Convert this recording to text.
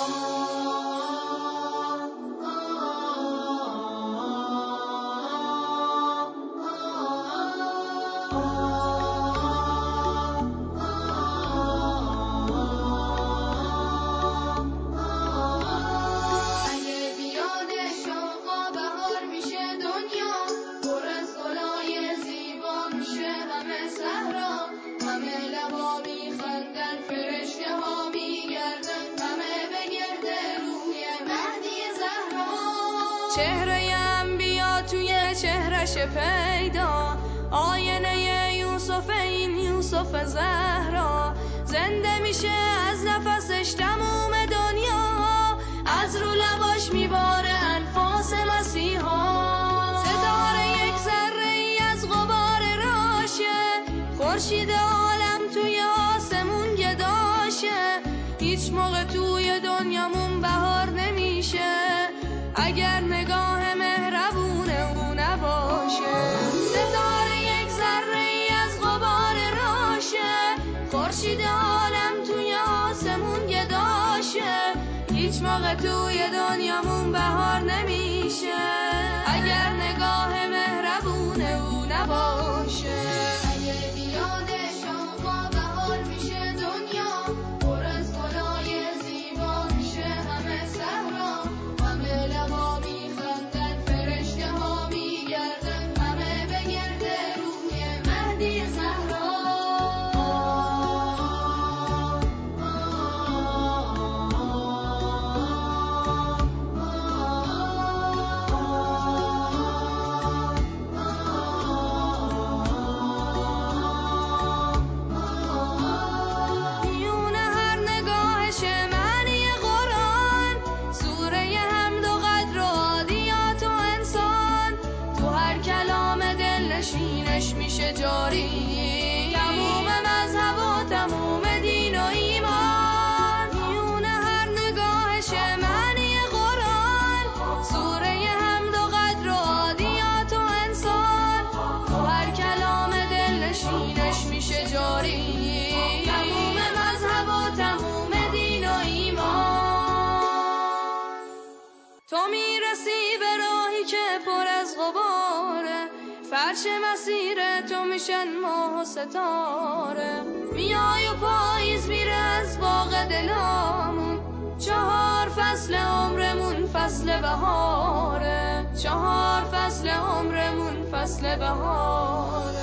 چهره‌ام بیا توی چهرش پیدا، آینه یوسف این یوسف زهرا. زنده میشه از نفسش تموم دنیا، از رو لباش میباره انفاس مسیحا. ستاره یک ذره ای از غبار راشه، خورشید عالم توی آسمون گداشه. هیچ موقع توی دنیامون بهار نمیشه اگر نگاه مهربون او نباشه. ستاره یک ذره ای از غبار راشه، خورشید عالم توی آسمون گداشه. هیچ موقع توی دنیامون بهار نمیشه اگر نگاه مهربون او نباشه. اگه بیاد شما بهار میشه دنیا، پر از گلای زیبا میشه همه صحرا. همه لبا میخندن، فرشته ها میگردن، همه به گرد روی مهدی زهرا. میونه هر نگاهش معنی قرآن، سوره حمد و قدر و عادیات و انسان. تو هر کلام دلنشینش میشه جاری، تموم مذهب و تموم دین و ایمان. میونه هر نگاهش معنی قرآن، سوره حمد و قدر و عادیات و انسان. تو هر کلام دلنشینش میشه جاری، تموم مذهب و تموم دین و ایمان. تو میرسی به راهی که پر از غباره، فرش مسیر تو میشن ماه و ستاره. میای و پاییز میره از باغ دلامون، 4 فصل عمرمون فصل بهاره. 4 فصل عمرمون فصل بهاره.